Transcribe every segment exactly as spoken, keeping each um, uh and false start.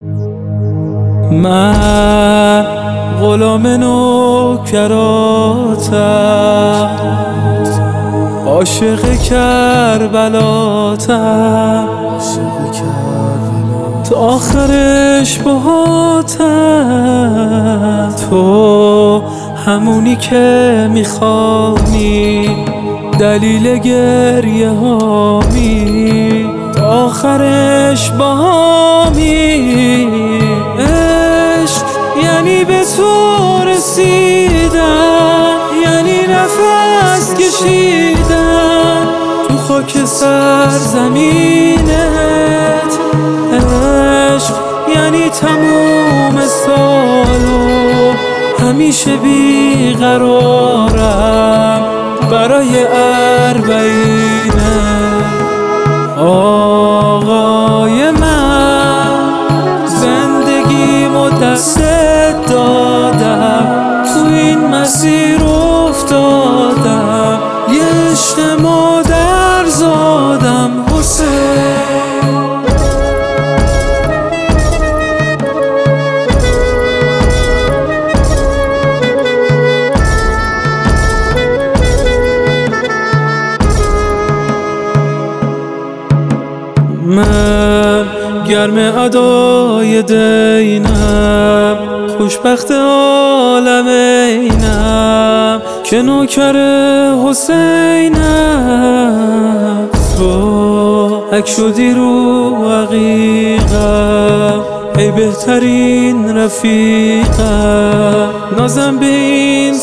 من غلام نوکراتم، عاشق کربلاتم، تا آخرش باهاتم. تو همونی که میخوانی، دلیل گریه هامی، تا آخرش باهامی. عشق یعنی به تو رسیدن، یعنی نفس کشیدن تو خاک سرزمینت. عشق یعنی تموم سالو همیشه بیقرارم برای اربعینه. آقای من زندگیمو دستت دادم، تو این مسیر افتادم، یه عشق مادر زادم حسین. من گرم ادای دینم، خوشبخت عالم اینم که نوکر حسینم. تو حک شدی رو عقیقم، ای بهترین رفیقم، نازم به این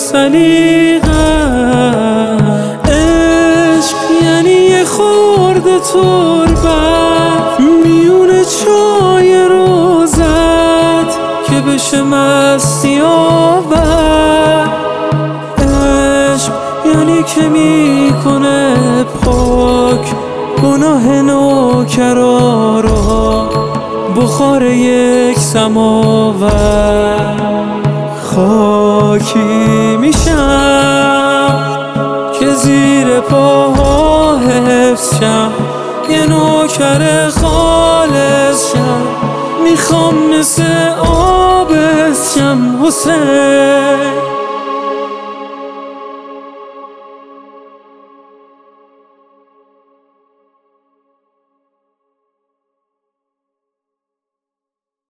سلیقم. عشق یعنی یه خورده تربت میون چای روزت که بشه مستی آور. عشق یعنی که میکنه پاک گناه نوکرا رو، بخار یک سماور. خاکی میشم که زیر پاها حفظ شم، یه نوکر خالص شم، میخوام مثل آب شم حسین.